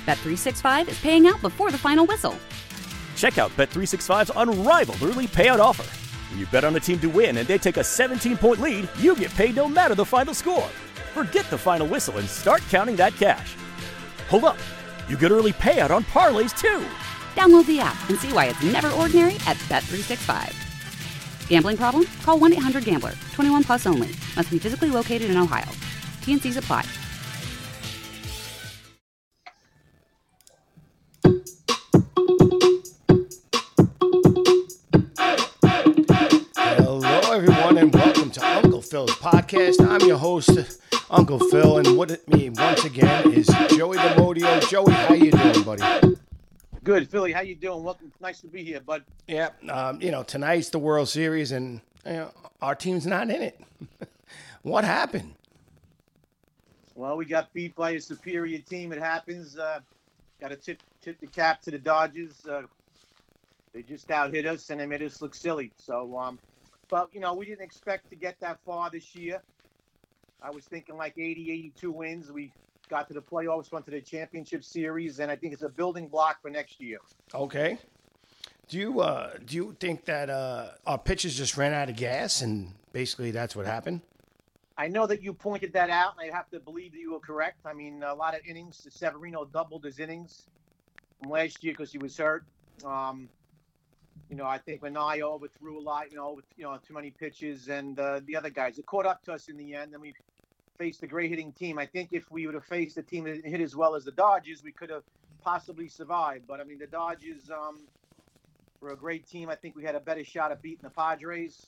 Bet365 is paying out before the final whistle. Check out Bet365's unrivaled early payout offer. When you bet on a team to win and they take a 17-point lead, you get paid no matter the final score. Forget the final whistle and start counting that cash. Hold up. You get early payout on parlays, too. Download the app and see why it's never ordinary at Bet365. Gambling problem? Call 1-800-GAMBLER. 21 plus only. Must be physically located in Ohio. T&Cs apply. Hello, everyone, and welcome to Uncle Phil's podcast. I'm your host, Uncle Phil, and with me once again is Joey DeModio. Joey, how you doing, buddy? Good, Philly. How you doing? Welcome. Nice to be here, bud. Yeah, tonight's the World Series, and our team's not in it. What happened? Well, we got beat by a superior team. It happens. Got to tip the cap to the Dodgers. They just out-hit us, and they made us look silly. So, but, we didn't expect to get that far this year. I was thinking like 80, 82 wins. We got to the playoffs, went to the championship series, and I think it's a building block for next year. Okay. Do you think that our pitchers just ran out of gas, and basically that's what happened? I know that you pointed that out, and I have to believe that you were correct. I mean, a lot of innings. Severino doubled his innings from last year because he was hurt. I think Manaea overthrew a lot, too many pitches, and the other guys. It caught up to us in the end, and we faced a great hitting team. I think if we would have faced a team that didn't hit as well as the Dodgers, we could have possibly survived. But, I mean, the Dodgers were a great team. I think we had a better shot at beating the Padres.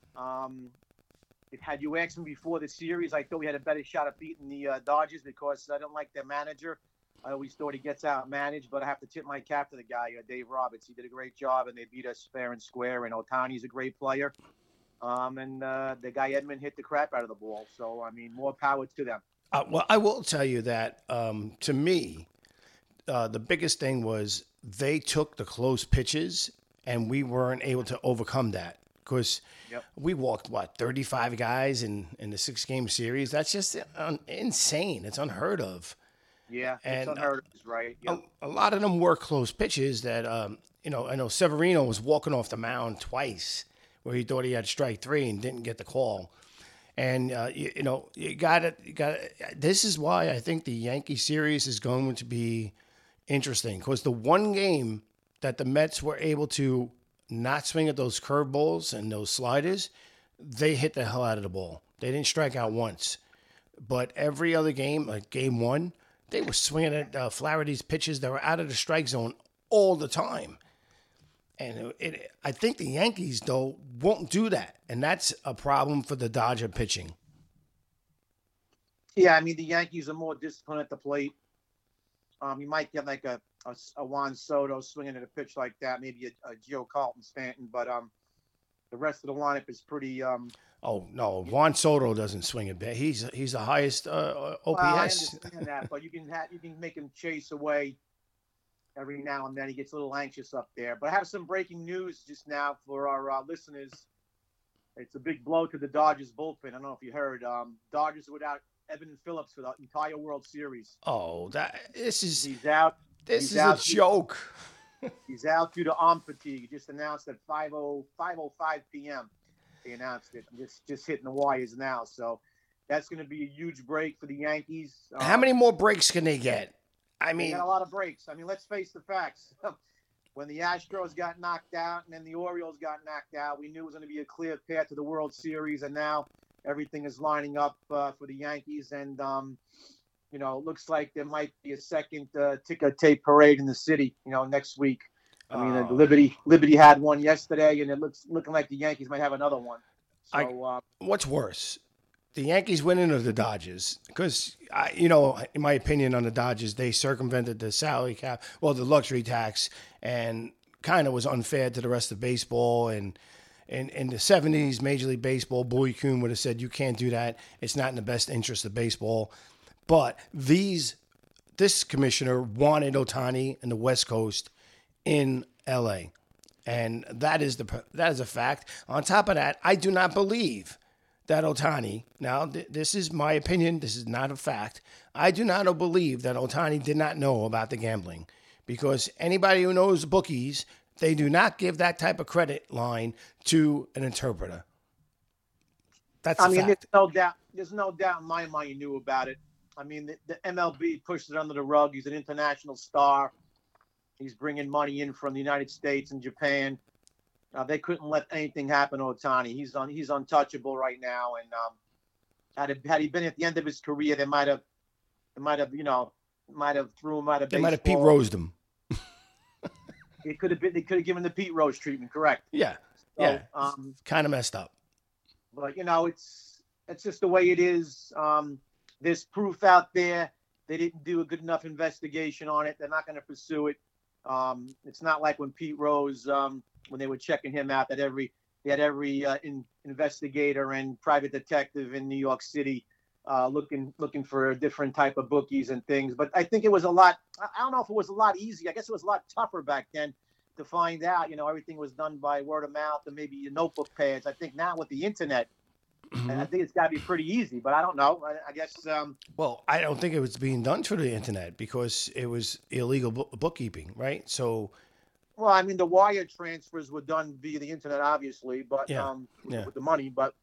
Had you asked me before the series, I thought we had a better shot at beating the Dodgers because I don't like their manager. I always thought he gets out-managed, but I have to tip my cap to the guy, Dave Roberts. He did a great job, and they beat us fair and square, and Ohtani's a great player. And the guy Edman hit the crap out of the ball. So, I mean, more power to them. Well, I will tell you that, to me, the biggest thing was they took the close pitches, and we weren't able to overcome that. Because we walked, 35 guys in the 6-game series? That's just insane. It's unheard of. Yeah, it's unheard of, right? Yep. A lot of them were close pitches that, I know Severino was walking off the mound twice where he thought he had strike 3 and didn't get the call. And, you got to. This is why I think the Yankee series is going to be interesting, because the one game that the Mets were able to not swing at those curveballs and those sliders, they hit the hell out of the ball. They didn't strike out once. But every other game, like game 1, they were swinging at Flaherty's pitches that were out of the strike zone all the time. And I think the Yankees, though, won't do that. And that's a problem for the Dodger pitching. Yeah, I mean, the Yankees are more disciplined at the plate. You might get like a Juan Soto swinging at a pitch like that, maybe a Joe Carlton Stanton, but the rest of the lineup is pretty. Oh no, Juan Soto doesn't swing a bit. He's the highest OPS. Well, I understand that, but you can make him chase away every now and then. He gets a little anxious up there. But I have some breaking news just now for our listeners. It's a big blow to the Dodgers bullpen. I don't know if you heard. Dodgers are without Evan Phillips for the entire World Series. Oh, he's out. This is a joke. He's out due to arm fatigue. He just announced at 5:05 p.m. They announced it. Just hitting the wires now. So that's going to be a huge break for the Yankees. How many more breaks can they get? I mean, they got a lot of breaks. I mean, let's face the facts. When the Astros got knocked out and then the Orioles got knocked out, we knew it was going to be a clear path to the World Series, and now everything is lining up for the Yankees. And, it looks like there might be a second ticker tape parade in the city, next week. I mean, Liberty had one yesterday, and it looking like the Yankees might have another one. So, what's worse, the Yankees winning or the Dodgers? Because, in my opinion on the Dodgers, they circumvented the salary cap, the luxury tax, and kind of was unfair to the rest of baseball. And in the 70s, Major League Baseball, Bowie Kuhn would have said, you can't do that. It's not in the best interest of baseball. But this commissioner wanted Ohtani and the West Coast in L.A., and that is a fact. On top of that, I do not believe that Ohtani, now this is my opinion, this is not a fact. I do not believe that Ohtani did not know about the gambling, because anybody who knows bookies, they do not give that type of credit line to an interpreter. That's a fact. There's no doubt in my mind he knew about it. I mean, the MLB pushed it under the rug. He's an international star. He's bringing money in from the United States and Japan. They couldn't let anything happen to Ohtani. He's untouchable right now. And had he been at the end of his career, they might have threw him out of baseball. They might have Pete Rosed him. They could have given the Pete Rose treatment, correct? Yeah. So, kind of messed up. But it's just the way it is. There's proof out there. They didn't do a good enough investigation on it. They're not going to pursue it. It's not like when Pete Rose, when they were checking him out, that they had every investigator and private detective in New York City looking for a different type of bookies and things. But I think it was a lot. I don't know if it was a lot easier. I guess it was a lot tougher back then to find out. Everything was done by word of mouth and maybe notebook pads. I think now with the internet, I think it's got to be pretty easy. But I don't know. I guess. Well, I don't think it was being done through the internet because it was illegal bookkeeping, right? So. Well, I mean, the wire transfers were done via the internet, obviously, but with the money. But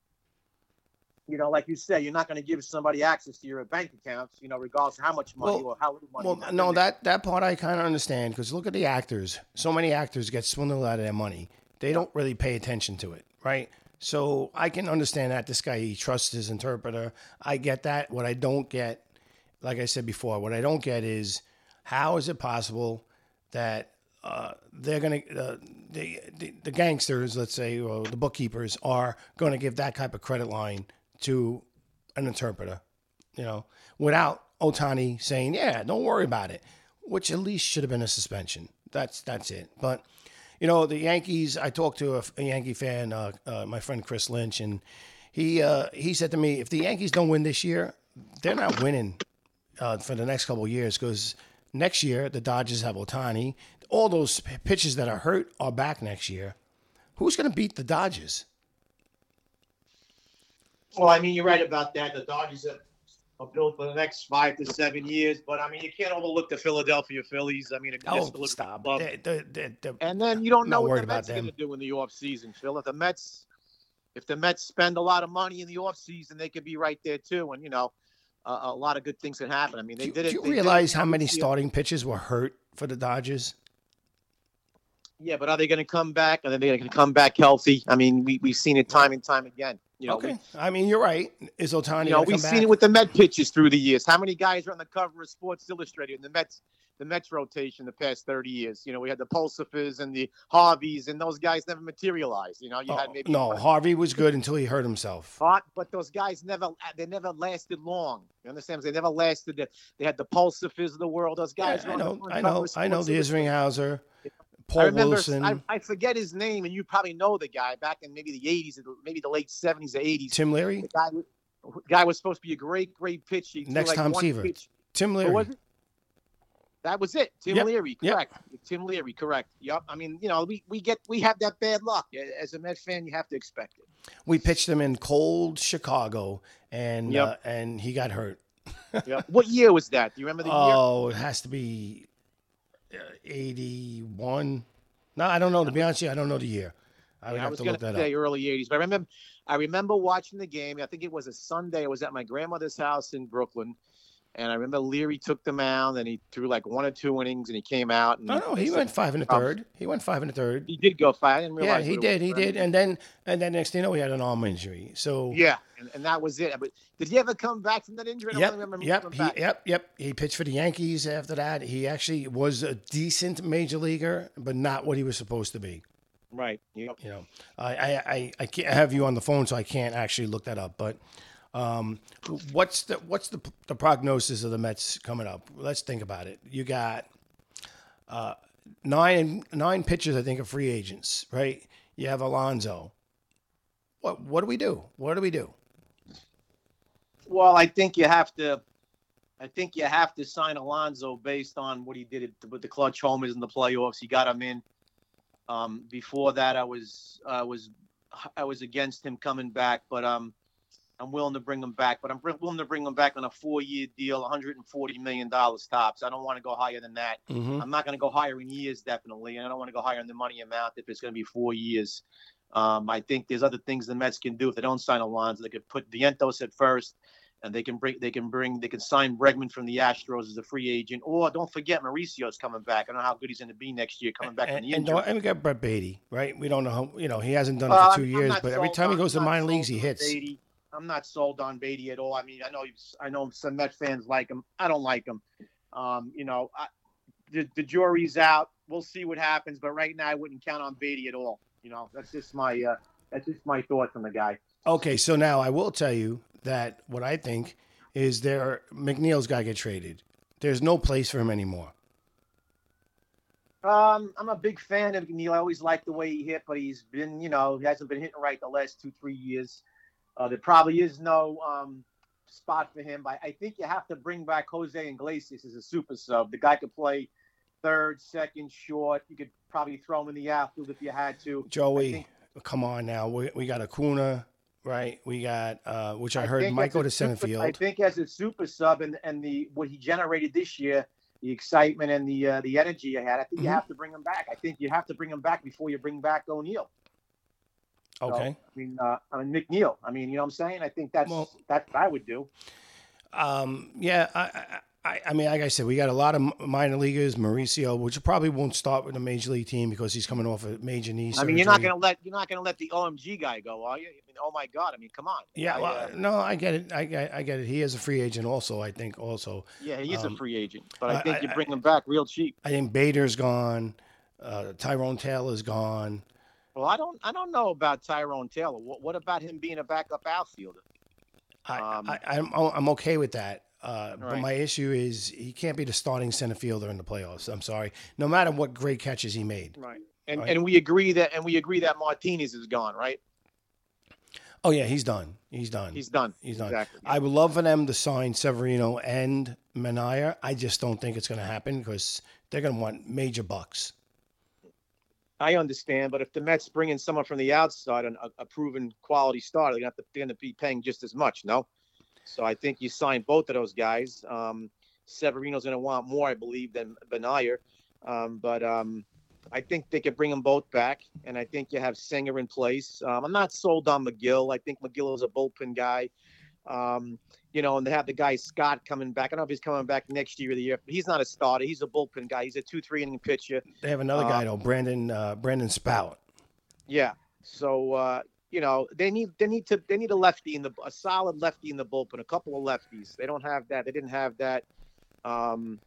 like you say, you're not going to give somebody access to your bank accounts, regardless of how much money or how little money. Well, no, that part I kind of understand, because look at the actors. So many actors get swindled out of their money. They don't really pay attention to it, right? So I can understand that this guy, he trusts his interpreter. I get that. What I don't get, like I said before, what I don't get is how is it possible that they're going to, the gangsters, let's say, or the bookkeepers are going to give that type of credit line to an interpreter, without Ohtani saying, yeah, don't worry about it, which at least should have been a suspension. That's it. But, the Yankees, I talked to a Yankee fan, my friend Chris Lynch, and he said to me, if the Yankees don't win this year, they're not winning for the next couple of years, because next year the Dodgers have Ohtani. All those pitchers that are hurt are back next year. Who's going to beat the Dodgers? Well, I mean, you're right about that. The Dodgers are built for the next 5 to 7 years. But, I mean, you can't overlook the Philadelphia Phillies. I mean, stop. And then you don't know what the Mets are going to do in the offseason, Phil. If the Mets spend a lot of money in the offseason, they could be right there, too. And, a lot of good things can happen. I mean, they did it. Do you realize how many starting pitchers were hurt for the Dodgers? Yeah, but are they going to come back? Are they going to come back healthy? I mean, we've seen it time and time again. Okay. I mean, you're right. Is Ohtani we've seen it with the Met pitchers through the years. How many guys are on the cover of Sports Illustrated in the Mets rotation the past 30 years? We had the Pulsifers and the Harveys, and those guys never materialized. Harvey was good until he hurt himself. But those guys never lasted long. You understand? They never lasted. They had the Pulsifers of the world. Those guys. Yeah, I know. The Isringhauser. Paul Wilson. I forget his name, and you probably know the guy back in maybe the 80s, maybe the late 70s or 80s. Tim Leary? The guy was supposed to be a great pitcher. Next Tom Seaver. Tim Leary. Was it? That was it. Tim Leary, correct. Yep. Tim Leary, correct. Yep. I mean, we have that bad luck. As a Met fan, you have to expect it. We pitched him in cold Chicago, and he got hurt. Yep. What year was that? Do you remember the year? Oh, it has to be 81. No, I don't know. To be honest with you, I don't know the year. I would have to look that up. Early 80s. But I remember watching the game. I think it was a Sunday. I was at my grandmother's house in Brooklyn. And I remember Leary took the mound, and he threw like 1 or 2 innings, and he came out. And he went 5 1/3. He went 5 1/3. He did go 5. I didn't realize. Yeah, he did. And then next thing you know, he had an arm injury. So yeah, and that was it. But did he ever come back from that injury? Yep. He pitched for the Yankees after that. He actually was a decent major leaguer, but not what he was supposed to be. Right. Yep. I can't have you on the phone, so I can't actually look that up. But what's the prognosis of the Mets coming up? Let's think about it. You got 9 pitchers, I think, are free agents, right? You have Alonso. What do we do? What do we do? Well, I think you have to sign Alonso based on what he did with the clutch homers in the playoffs. He got him in. Before that, I was I was against him coming back, but I'm willing to bring him back. But I'm willing to bring him back on a 4-year deal, $140 million tops. I don't want to go higher than that. Mm-hmm. I'm not going to go higher in years, definitely, and I don't want to go higher in the money amount if it's going to be 4 years. I think there's other things the Mets can do if they don't sign Alonso. They could put Vientos at first, and they can sign Bregman from the Astros as a free agent. Or don't forget, Mauricio's coming back. I don't know how good he's going to be next year coming back from the injury. And we got Brett Beatty, right? We don't know how, he hasn't done it for 2 years, but every time he goes to minor leagues, he hits. Beatty. I'm not sold on Beatty at all. I mean, I know some Met fans like him. I don't like him. The jury's out. We'll see what happens, but right now I wouldn't count on Beatty at all. That's just my thoughts on the guy. Okay, so now I will tell you that what I think is McNeil's got to get traded. There's no place for him anymore. I'm a big fan of McNeil. I always liked the way he hit, but he's been, he hasn't been hitting right the last 2-3 years. There probably is no spot for him, but I think you have to bring back Jose Iglesias as a super sub. The guy could play third, second, short. You could probably throw him in the outfield if you had to. Joey, come on now. We got Acuna, right? We got, which I heard might go to center field. I think as a super sub and what he generated this year, the excitement and the energy you had, I think you have to bring him back. I think you have to bring him back before you bring back O'Neill. Okay. So, McNeil. You know what I'm saying? I think that's what I would do. Yeah, I mean, like I said, we got a lot of minor leaguers. Mauricio, which probably won't start with a major league team because he's coming off a major knee surgery. You're not gonna let the OMG guy go, are you? Oh my God! Come on. Yeah, no, I get it. I get it. He is a free agent, also. I think also. Yeah, he is a free agent, but I think you bring him back real cheap. I think Bader's gone. Tyrone Taylor's gone. Well, I don't know about Tyrone Taylor. What about him being a backup outfielder? I'm okay with that. Right. But my issue is he can't be the starting center fielder in the playoffs. I'm sorry. No matter what great catches he made. Right. And we agree that Martinez is gone, right? Oh yeah, he's done. He's done. Exactly. I would love for them to sign Severino and Minaya. I just don't think it's going to happen because they're going to want major bucks. I understand, but if the Mets bring in someone from the outside, a proven quality starter, they're going to be paying just as much, no? So I think you sign both of those guys. Severino's going to want more, I believe, than Benayer. But I think they could bring them both back, and I think you have Singer in place. I'm not sold on McGill. I think McGill is a bullpen guy. And they have the guy Scott coming back. I don't know if he's coming back next year or the year, but he's not a starter. He's a bullpen guy. He's a 2-3 inning pitcher. They have another guy though, Brandon Spout. Yeah. So they need a lefty a solid lefty in the bullpen, a couple of lefties. They don't have that. They didn't have that. And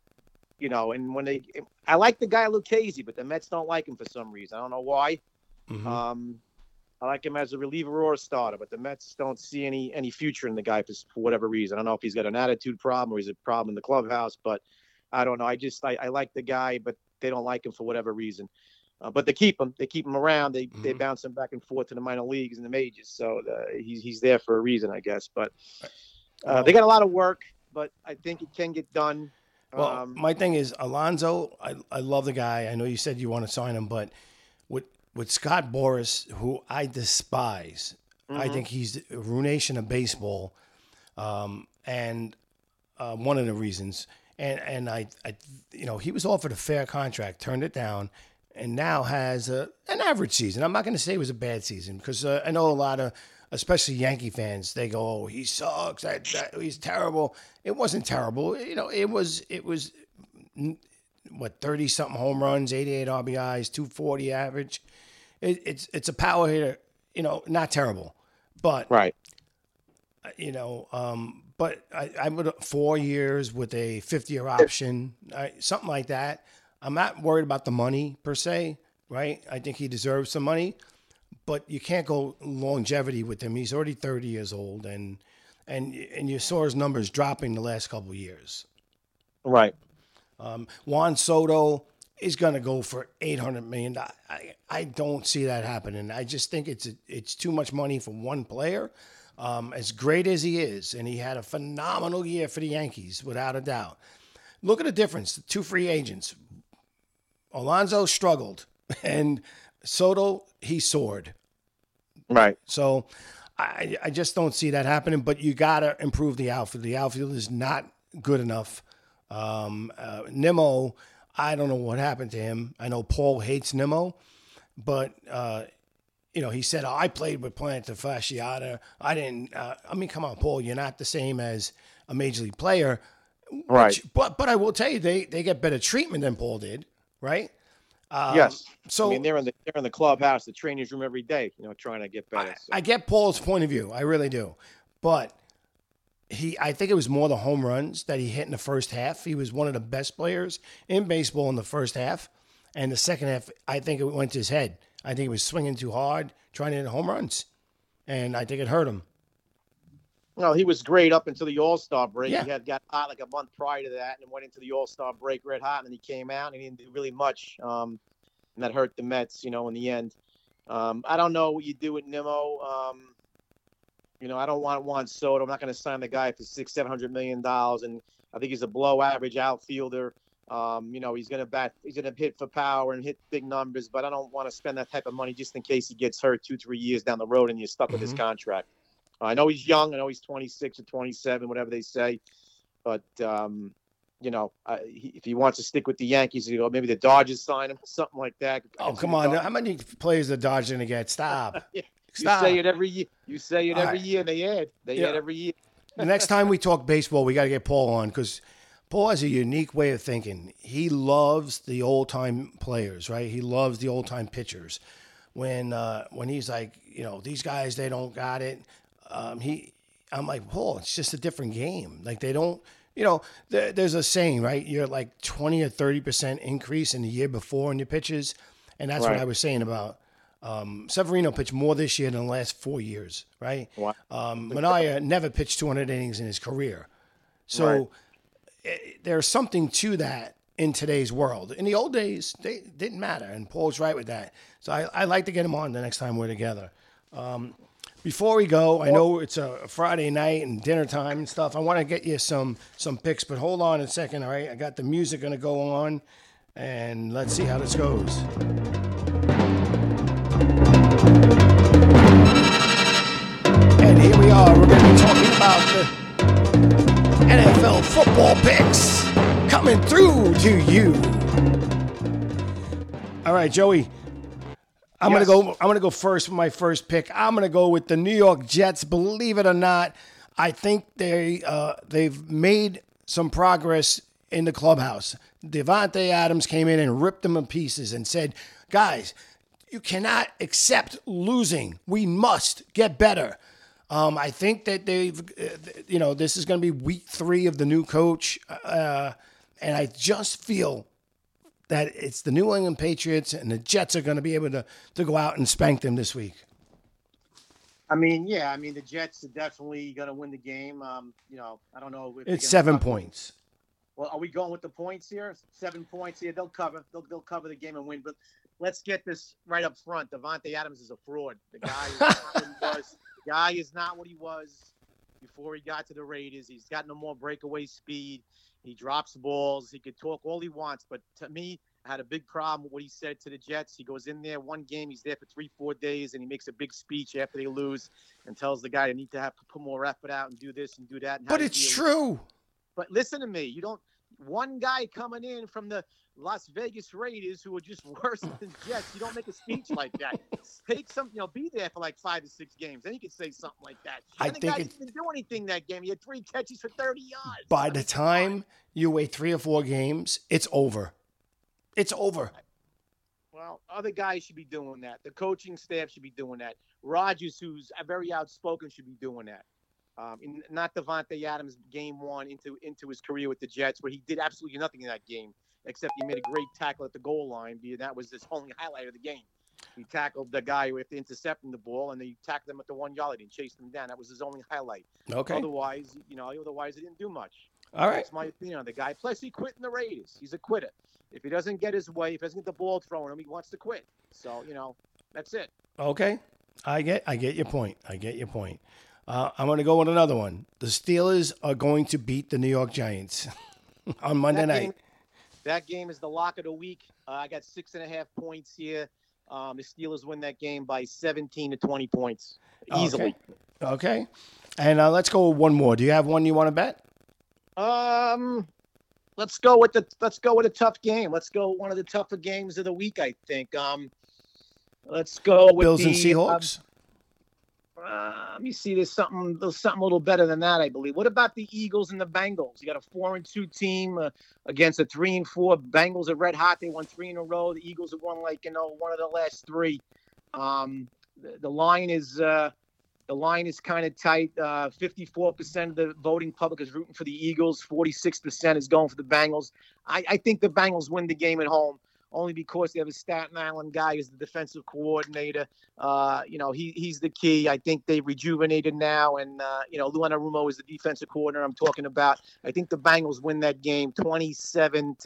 I like the guy Lucchesi, but the Mets don't like him for some reason. I don't know why. Mm-hmm. I like him as a reliever or a starter, but the Mets don't see any future in the guy for whatever reason. I don't know if he's got an attitude problem or he's a problem in the clubhouse, but I don't know. I like the guy, but they don't like him for whatever reason. But they keep him around. They bounce him back and forth to the minor leagues and the majors. So he's there for a reason, I guess. But they got a lot of work, but I think it can get done. Well, my thing is Alonso. I love the guy. I know you said you want to sign him, but with Scott Boras, who I despise, I think he's a ruination of baseball, and one of the reasons. And I he was offered a fair contract, turned it down, and now has an average season. I'm not going to say it was a bad season because I know a lot of, especially Yankee fans, they go, "Oh, he sucks. He's terrible." It wasn't terrible. It was 30-something home runs, 88 RBIs, 240 average. It's a power hitter. Not terrible, but right. But I would 4 years with a 50-year option, something like that. I'm not worried about the money per se, right? I think he deserves some money, but you can't go longevity with him. He's already 30 years old, and you saw his numbers dropping the last couple of years. Right. Juan Soto is going to go for $800 million. I don't see that happening. I just think it's too much money for one player. As great as he is, and he had a phenomenal year for the Yankees, without a doubt. Look at the difference. The two free agents. Alonso struggled, and Soto, he soared. Right. So I just don't see that happening. But you got to improve the outfield. The outfield is not good enough. Nimmo, I don't know what happened to him. I know Paul hates Nimmo, but he said, I played with plantar fasciitis. I didn't. Come on, Paul, you're not the same as a major league player. Right. But I will tell you, they get better treatment than Paul did, right? Yes. So they're in the clubhouse, the training room every day, trying to get better. I get Paul's point of view. I really do. But I think it was more the home runs that he hit in the first half. He was one of the best players in baseball in the first half. And the second half, I think it went to his head. I think he was swinging too hard, trying to hit home runs. And I think it hurt him. Well, he was great up until the All-Star break. Yeah. He had got hot like a month prior to that and went into the All-Star break red hot, and then he came out and he didn't do really much. And that hurt the Mets, in the end. I don't know what you do with Nimmo. I don't want Juan Soto. I'm not going to sign the guy for $600-700 million, and I think he's a below-average outfielder. He's going to hit for power and hit big numbers, but I don't want to spend that type of money just in case he gets hurt 2-3 years down the road and you're stuck with his contract. I know he's young. I know he's 26 or 27, whatever they say. But, if he wants to stick with the Yankees, maybe the Dodgers sign him, something like that. Oh, come on. How many players the Dodgers going to get? Stop. Stop. You say it every year. They add every year. The next time we talk baseball, we got to get Paul on because Paul has a unique way of thinking. He loves the old-time players, right? He loves the old-time pitchers. When he's like, these guys, they don't got it. I'm like, Paul, it's just a different game. Like they don't, there's a saying, right? You're like 20 or 30% increase in the year before in your pitches. And that's what I was saying about Severino pitched more this year than the last 4 years, right? Wow. Manaea never pitched 200 innings in his career. So there's something to that in today's world. In the old days, they didn't matter. And Paul's right with that. So I like to get him on the next time we're together. Before we go, I know it's a Friday night and dinner time and stuff. I want to get you some picks, but hold on a second, all right? I got the music going to go on, and let's see how this goes. And here we are. We're going to be talking about the NFL football picks coming through to you. All right, Joey. I'm gonna go first with my first pick. I'm gonna go with the New York Jets. Believe it or not, I think they've made some progress in the clubhouse. Davante Adams came in and ripped them to pieces and said, "Guys, you cannot accept losing. We must get better." I think that this is going to be week 3 of the new coach, and I just feel that it's the New England Patriots and the Jets are going to be able to go out and spank them this week. The Jets are definitely going to win the game. I don't know. It's 7 points. Well, are we going with the points here? 7 points here. They'll cover. They'll cover the game and win. But let's get this right up front. Davante Adams is a fraud. The guy is not what he was. The guy is not what he was before he got to the Raiders. He's got no more breakaway speed. He drops balls. He could talk all he wants. But to me, I had a big problem with what he said to the Jets. He goes in there one game. He's there for 3-4 days, and he makes a big speech after they lose and tells the guy, I need to have to put more effort out and do this and do that. And but it's true. But listen to me. You don't – one guy coming in from the Las Vegas Raiders who are just worse than Jets, you don't make a speech like that. Take some – be there for like 5 to 6 games. Then you can say something like that. I think the guy didn't do anything that game. He had 3 catches for 30 yards. By the time you wait 3 or 4 games, it's over. It's over. Well, other guys should be doing that. The coaching staff should be doing that. Rodgers, who's very outspoken, should be doing that. Not Davante Adams game 1 into his career with the Jets, where he did absolutely nothing in that game, except he made a great tackle at the goal line. That was his only highlight of the game. He tackled the guy after intercepting the ball, and he tackled him at the 1 yard line and chased him down. That was his only highlight. Okay. Otherwise, he didn't do much. All right. That's my opinion on the guy. Plus, he quit in the Raiders. He's a quitter. If he doesn't get his way, if he doesn't get the ball thrown him, he wants to quit. So, that's it. Okay. I get your point. I'm going to go with another one. The Steelers are going to beat the New York Giants on Monday night. That game is the lock of the week. I got 6.5 points here. The Steelers win that game by 17 to 20 points easily. Okay. And let's go with one more. Do you have one you want to bet? Let's go with a tough game. Let's go one of the tougher games of the week, I think. Let's go with Bills and Seahawks. Let me see. There's something a little better than that, I believe. What about the Eagles and the Bengals? You got a 4-2 team against a 3-4. Bengals are red hot. They won 3 in a row. The Eagles have won one of the last 3. The line is kind of tight. 54% of the voting public is rooting for the Eagles. 46% is going for the Bengals. I think the Bengals win the game at home, only because they have a Staten Island guy who's the defensive coordinator. He's the key. I think they rejuvenated now, and Lou Anarumo is the defensive coordinator I'm talking about. I think the Bengals win that game 27-16,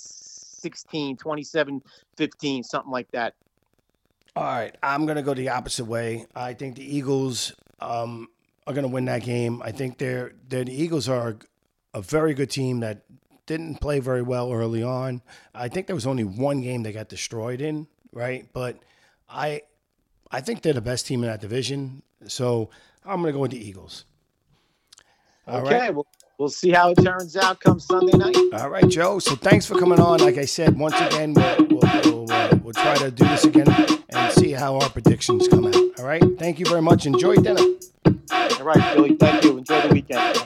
27-15, something like that. All right, I'm going to go the opposite way. I think the Eagles are going to win that game. I think the Eagles are a very good team that didn't play very well early on. I think there was only one game they got destroyed in, right? But I think they're the best team in that division, so I'm going to go with the Eagles. All right. We'll see how it turns out come Sunday night. All right, Joe. So thanks for coming on. Like I said, once again, we'll try to do this again and see how our predictions come out. All right. Thank you very much. Enjoy dinner. All right, Billy. Thank you. Enjoy the weekend.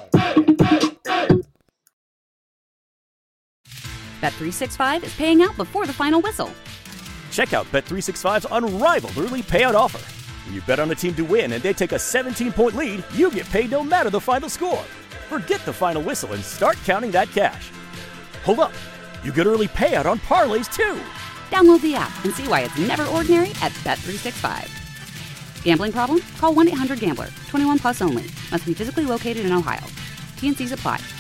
Bet365 is paying out before the final whistle. Check out Bet365's unrivaled early payout offer. When you bet on a team to win and they take a 17-point lead, you get paid no matter the final score. Forget the final whistle and start counting that cash. Hold up. You get early payout on parlays, too. Download the app and see why it's never ordinary at Bet365. Gambling problem? Call 1-800-GAMBLER. 21 plus only. Must be physically located in Ohio. T&Cs apply.